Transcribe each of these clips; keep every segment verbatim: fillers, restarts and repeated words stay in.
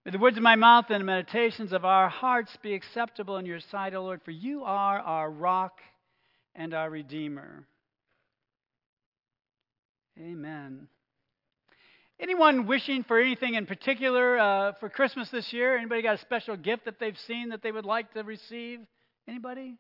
May the words of my mouth and the meditations of our hearts be acceptable in your sight, O Lord, for you are our rock and our Redeemer. Amen. Anyone wishing for anything in particular uh, for Christmas this year? Anybody got a special gift that they've seen that they would like to receive? Anybody?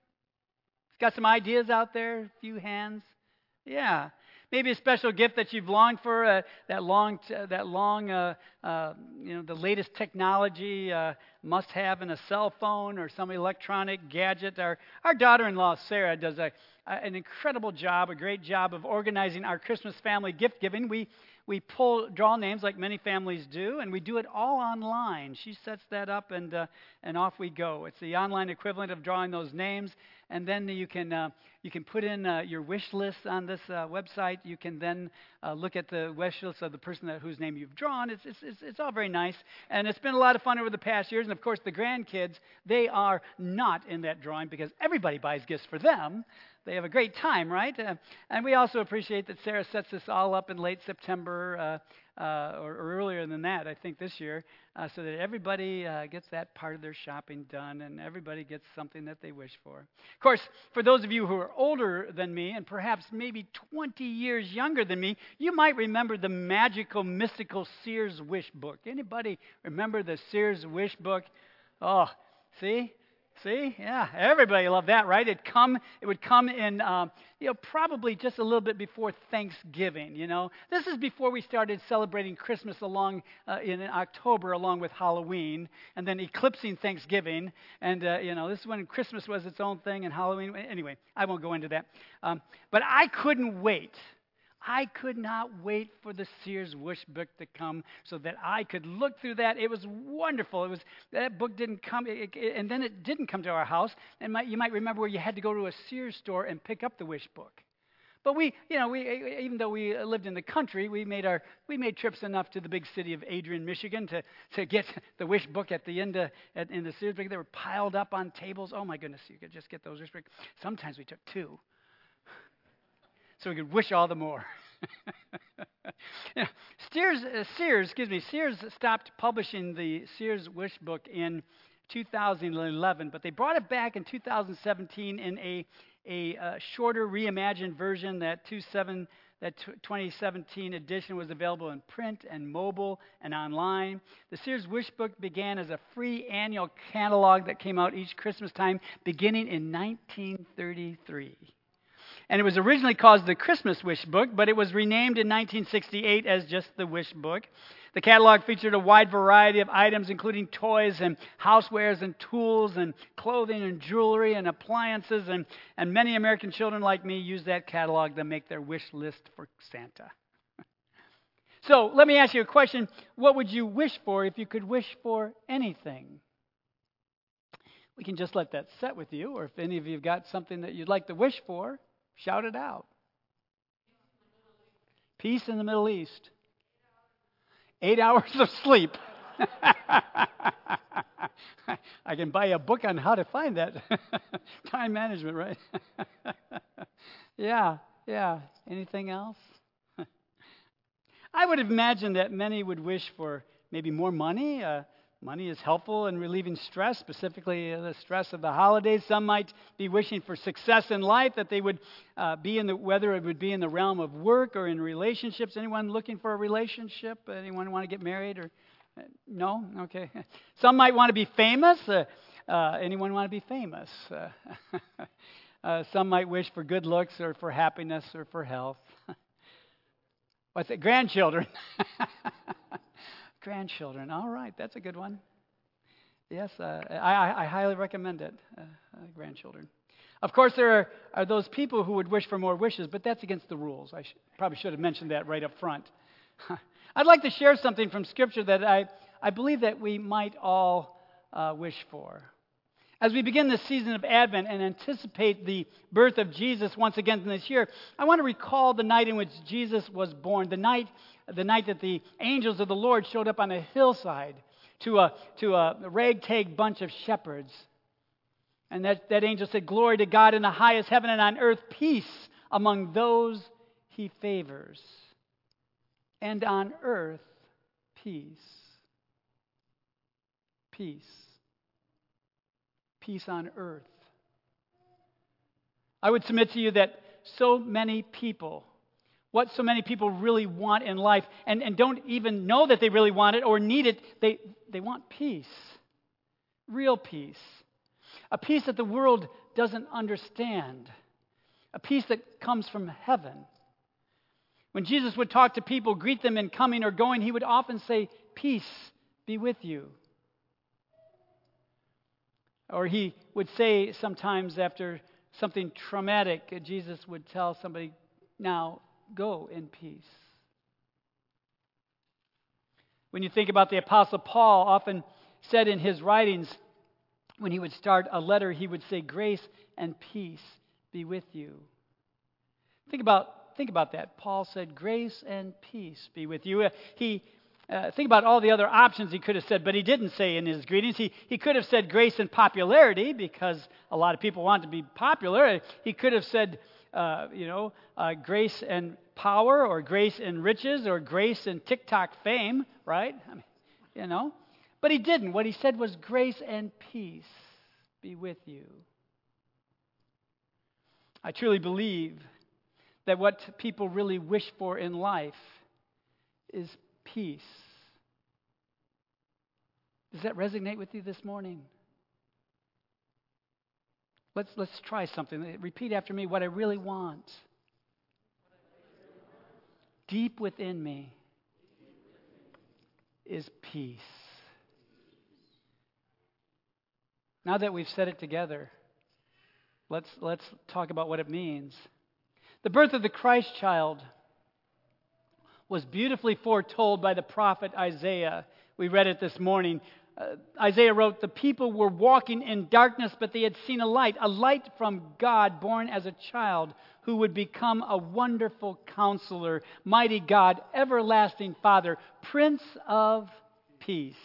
Got some ideas out there? A few hands? Yeah. Maybe a special gift that you've longed for, uh, that long, t- that long, uh, uh, you know, the latest technology uh, must have in a cell phone or some electronic gadget. Our our daughter-in-law Sarah does a, a an incredible job, a great job of organizing our Christmas family gift giving. We we pull draw names like many families do, and we do it all online. She sets that up, and uh, and off we go. It's the online equivalent of drawing those names, and then you can. Uh, You can put in uh, your wish list on this uh, website. You can then uh, look at the wish list of the person that, whose name you've drawn. It's, it's, it's, it's all very nice. And it's been a lot of fun over the past years. And, of course, the grandkids, they are not in that drawing because everybody buys gifts for them. They have a great time, right? Uh, and we also appreciate that Sarah sets this all up in late September uh, uh, or, or earlier than that, I think, this year, uh, so that everybody uh, gets that part of their shopping done and everybody gets something that they wish for. Of course, for those of you who are older than me and perhaps maybe twenty years younger than me, you might remember the magical, mystical Sears Wish Book. Anybody remember the Sears Wish Book? Oh, see? See? Yeah, everybody loved that, right? It come, it would come in, um, you know, probably just a little bit before Thanksgiving, you know. This is before we started celebrating Christmas along uh, in October along with Halloween, and then eclipsing Thanksgiving. And, uh, you know, this is when Christmas was its own thing and Halloween. Anyway, I won't go into that. Um, but I couldn't wait. I could not wait for the Sears Wish Book to come so that I could look through that. It was wonderful. It was that book didn't come, it, it, and then it didn't come to our house. And my, you might remember where you had to go to a Sears store and pick up the Wish Book. But we, you know, we even though we lived in the country, we made our we made trips enough to the big city of Adrian, Michigan, to, to get the Wish Book at the end of, at, in the Sears Book. They were piled up on tables. Oh my goodness, you could just get those Wish Books. Sometimes we took two, so we could wish all the more. you know, Sears, uh, Sears, excuse me, Sears stopped publishing the Sears Wish Book in two thousand eleven, but they brought it back in two thousand seventeen in a a uh, shorter, reimagined version. That two seven that t- twenty seventeen edition was available in print and mobile and online. The Sears Wish Book began as a free annual catalog that came out each Christmas time, beginning in nineteen thirty-three. And it was originally called the Christmas Wish Book, but it was renamed in nineteen sixty-eight as just the Wish Book. The catalog featured a wide variety of items, including toys and housewares and tools and clothing and jewelry and appliances. And, and many American children like me use that catalog to make their wish list for Santa. So let me ask you a question. What would you wish for if you could wish for anything? We can just let that set with you, or if any of you have got something that you'd like to wish for, shout it out. Peace in the Middle East. Eight hours of sleep. I can buy a book on how to find that. Time management, right? yeah, yeah. Anything else? I would imagine that many would wish for maybe more money. Uh, Money is helpful in relieving stress, specifically the stress of the holidays. Some might be wishing for success in life, that they would uh, be in the, whether it would be in the realm of work or in relationships. Anyone looking for a relationship? Anyone want to get married? Or uh, no? Okay. Some might want to be famous. Uh, uh, anyone want to be famous? Uh, uh, some might wish for good looks or for happiness or for health. What's it? Grandchildren. Grandchildren. All right, that's a good one. Yes, uh, I, I highly recommend it, uh, uh, grandchildren. Of course, there are, are those people who would wish for more wishes, but that's against the rules. I sh- probably should have mentioned that right up front. I'd like to share something from Scripture that I, I believe that we might all uh, wish for. As we begin this season of Advent and anticipate the birth of Jesus once again this year, I want to recall the night in which Jesus was born, the night the night that the angels of the Lord showed up on a hillside to a, to a ragtag bunch of shepherds. And that, that angel said, "Glory to God in the highest heaven, and on earth peace among those he favors." And on earth, peace. Peace. Peace on earth. I would submit to you that so many people, what so many people really want in life, and, and don't even know that they really want it or need it, they, they want peace. Real peace. A peace that the world doesn't understand. A peace that comes from heaven. When Jesus would talk to people, greet them in coming or going, he would often say, "Peace be with you." Or he would say sometimes after something traumatic, Jesus would tell somebody, "Now go in peace." When you think about the Apostle Paul, often said in his writings, when he would start a letter, he would say, "Grace and peace be with you." Think about, think about that. Paul said, "Grace and peace be with you." Uh, he uh, think about all the other options he could have said, but he didn't say in his greetings. He, he could have said grace and popularity because a lot of people want to be popular. He could have said, uh, you know, uh, grace and power, or grace and riches, or grace and TikTok fame, right? I mean, you know. But he didn't. What he said was, "Grace and peace be with you." I truly believe that what people really wish for in life is peace. Does that resonate with you this morning? Let's let's try something. Repeat after me what I really want. Deep within me is peace. Now that we've said it together, let's let's talk about what it means. The birth of the Christ child was beautifully foretold by the prophet Isaiah. We read it this morning. Uh, Isaiah wrote, "The people were walking in darkness, but they had seen a light, a light from God, born as a child, who would become a wonderful counselor, mighty God, everlasting Father, Prince of Peace."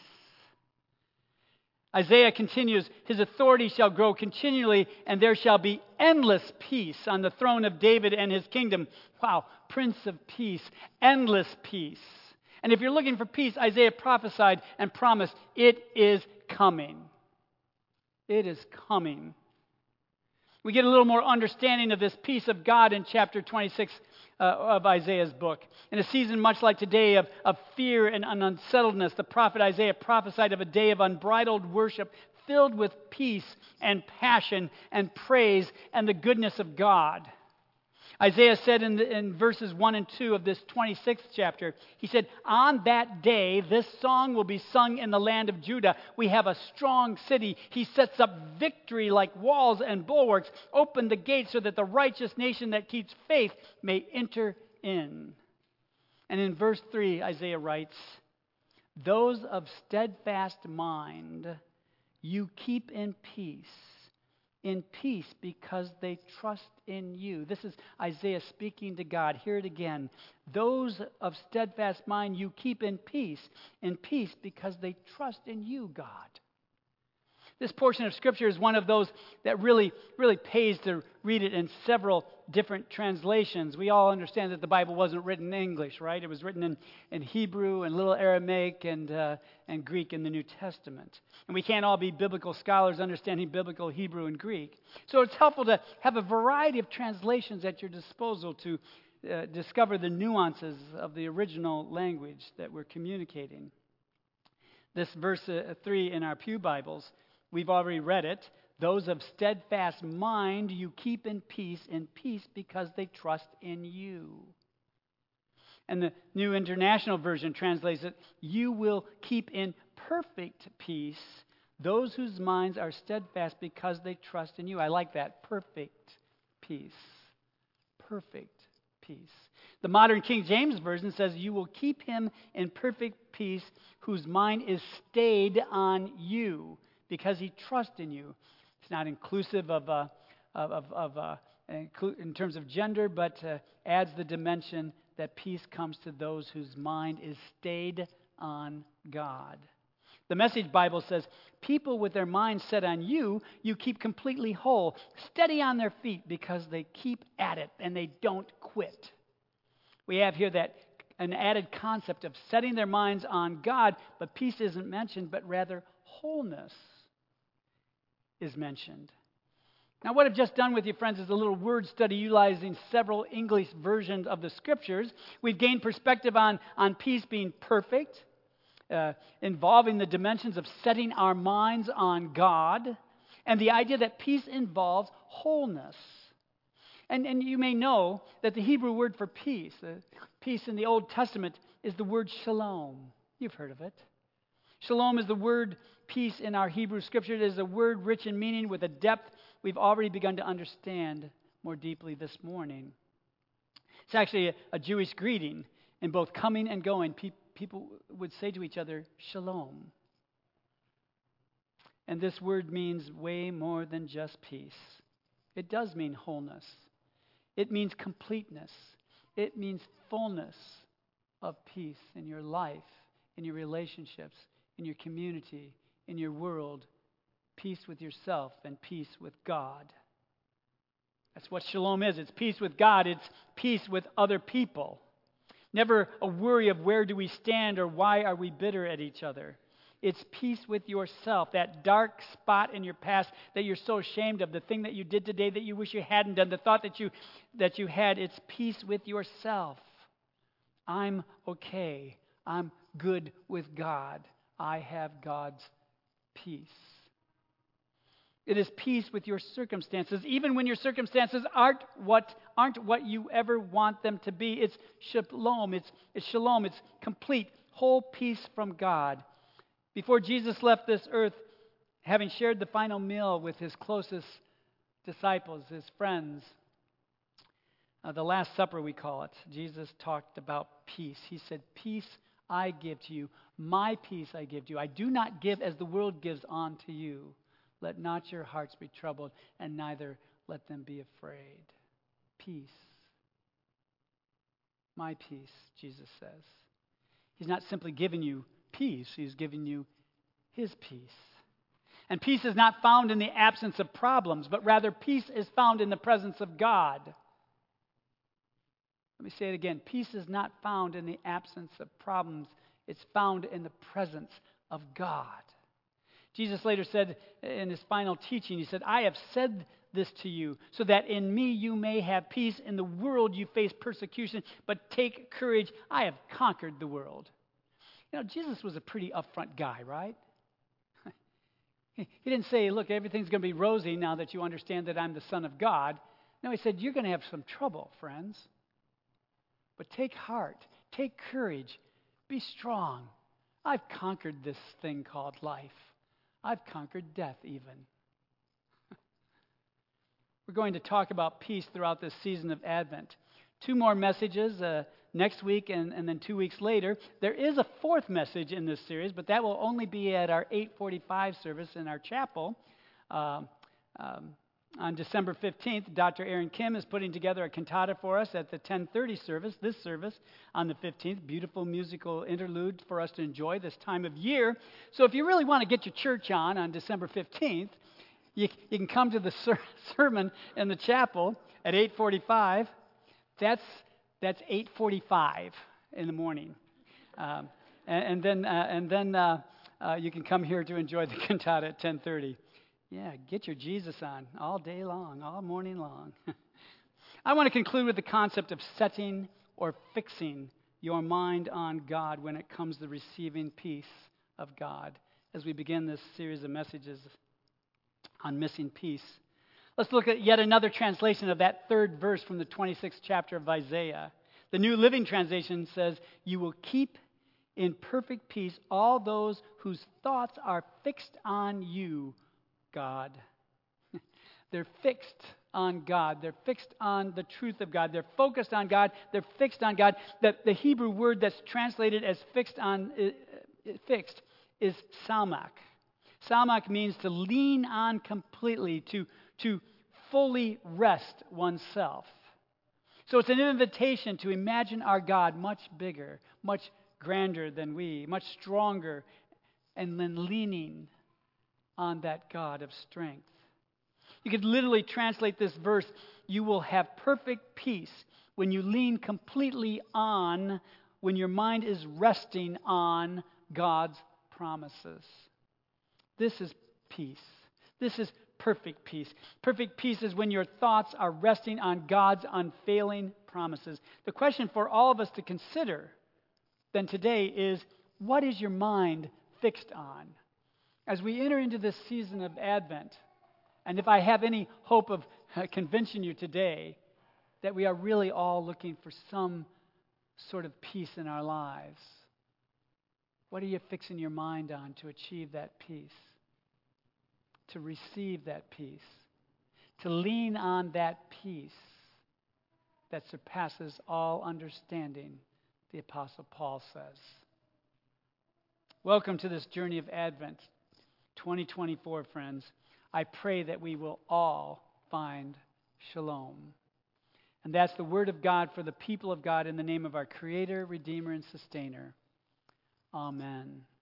Isaiah continues, "His authority shall grow continually, and there shall be endless peace on the throne of David and his kingdom." Wow, Prince of Peace, endless peace. And if you're looking for peace, Isaiah prophesied and promised, it is coming. It is coming. We get a little more understanding of this peace of God in chapter twenty-six uh, of Isaiah's book. In a season much like today of, of fear and unsettledness, the prophet Isaiah prophesied of a day of unbridled worship filled with peace and passion and praise and the goodness of God. Isaiah said in, the, in verses one and two of this twenty-sixth chapter, he said, "On that day, this song will be sung in the land of Judah. We have a strong city. He sets up victory like walls and bulwarks. Open the gates so that the righteous nation that keeps faith may enter in." And in verse three, Isaiah writes, "Those of steadfast mind you keep in peace. In peace because they trust in you." This is Isaiah speaking to God. Hear it again. "Those of steadfast mind you keep in peace. In peace because they trust in you, God." This portion of Scripture is one of those that really, really pays to read it in several different translations. We all understand that the Bible wasn't written in English, right? It was written in, in Hebrew and Little Aramaic and, uh, and Greek in the New Testament. And we can't all be biblical scholars understanding biblical Hebrew and Greek. So it's helpful to have a variety of translations at your disposal to uh, discover the nuances of the original language that we're communicating. This verse uh, three in our pew Bibles, we've already read it. "Those of steadfast mind you keep in peace, in peace because they trust in you." And the New International Version translates it, "You will keep in perfect peace those whose minds are steadfast because they trust in you." I like that. Perfect peace. Perfect peace. The modern King James Version says, "You will keep him in perfect peace whose mind is stayed on you because he trusts in you." It's not inclusive of, uh, of, of, of uh, in terms of gender, but uh, adds the dimension that peace comes to those whose mind is stayed on God. The Message Bible says, "People with their minds set on you, you keep completely whole, steady on their feet because they keep at it and they don't quit." We have here that an added concept of setting their minds on God, but peace isn't mentioned, but rather wholeness is mentioned. Now, what I've just done with you, friends, is a little word study utilizing several English versions of the Scriptures. We've gained perspective on, on peace being perfect, uh, involving the dimensions of setting our minds on God, and the idea that peace involves wholeness. And, and you may know that the Hebrew word for peace, uh, peace in the Old Testament, is the word shalom. You've heard of it. Shalom is the word peace in our Hebrew Scripture. It is a word rich in meaning with a depth we've already begun to understand more deeply this morning. It's actually a, a Jewish greeting. In both coming and going, pe- people would say to each other, shalom. And this word means way more than just peace. It does mean wholeness. It means completeness. It means fullness of peace in your life, in your relationships, in your community, in your world, peace with yourself and peace with God. That's what shalom is. It's peace with God. It's peace with other people. Never a worry of where do we stand or why are we bitter at each other. It's peace with yourself, that dark spot in your past that you're so ashamed of, the thing that you did today that you wish you hadn't done, the thought that you that you had. It's peace with yourself. I'm okay. I'm good with God. I have God's peace. It is peace with your circumstances, even when your circumstances aren't what aren't what you ever want them to be. It's shalom. It's, it's shalom. It's complete, whole peace from God. Before Jesus left this earth, having shared the final meal with his closest disciples, his friends, uh, the Last Supper we call it, Jesus talked about peace. He said, "Peace I give to you. My peace I give to you. I do not give as the world gives unto you. Let not your hearts be troubled, and neither let them be afraid." Peace. My peace, Jesus says. He's not simply giving you peace. He's giving you his peace. And peace is not found in the absence of problems, but rather peace is found in the presence of God. Let me say it again. Peace is not found in the absence of problems. It's found in the presence of God. Jesus later said in his final teaching, he said, "I have said this to you so that in me you may have peace. In the world you face persecution, but take courage. I have conquered the world." You know, Jesus was a pretty upfront guy, right? He didn't say, "Look, everything's going to be rosy now that you understand that I'm the Son of God." No, he said, "You're going to have some trouble, friends. But take heart. Take courage. Be strong. I've conquered this thing called life. I've conquered death even." We're going to talk about peace throughout this season of Advent. Two more messages uh, next week and, and then two weeks later. There is a fourth message in this series, but that will only be at our eight forty-five service in our chapel. Uh, um, on December fifteenth, Doctor Aaron Kim is putting together a cantata for us at the ten thirty service, this service on the fifteenth. Beautiful musical interlude for us to enjoy this time of year. So if you really want to get your church on on December fifteenth, you, you can come to the ser- sermon in the chapel at eight forty-five. That's that's eight forty-five in the morning, um, and, and then uh, and then uh, uh, you can come here to enjoy the cantata at ten thirty. Yeah, get your Jesus on all day long, all morning long. I want to conclude with the concept of setting or fixing your mind on God when it comes to receiving peace of God as we begin this series of messages on missing peace. Let's look at yet another translation of that third verse from the twenty-sixth chapter of Isaiah. The New Living Translation says, "You will keep in perfect peace all those whose thoughts are fixed on you, God." They're fixed on God. They're fixed on the truth of God. They're focused on God. They're fixed on God. The, the Hebrew word that's translated as fixed on uh, fixed is salmak. Salmak means to lean on completely, to, to fully rest oneself. So it's an invitation to imagine our God much bigger, much grander than we, much stronger, and then leaning on that God of strength. You could literally translate this verse, "You will have perfect peace when you lean completely on when your mind is resting on God's promises. This is peace. This is perfect peace. Perfect peace is when your thoughts are resting on God's unfailing promises. The question for all of us to consider then today is, what is your mind fixed on? As we enter into this season of Advent, and if I have any hope of convincing you today that we are really all looking for some sort of peace in our lives, what are you fixing your mind on to achieve that peace? To receive that peace? To lean on that peace that surpasses all understanding, the Apostle Paul says. Welcome to this journey of Advent, twenty twenty-four, friends. I pray that we will all find shalom. And that's the word of God for the people of God in the name of our Creator, Redeemer, and Sustainer. Amen.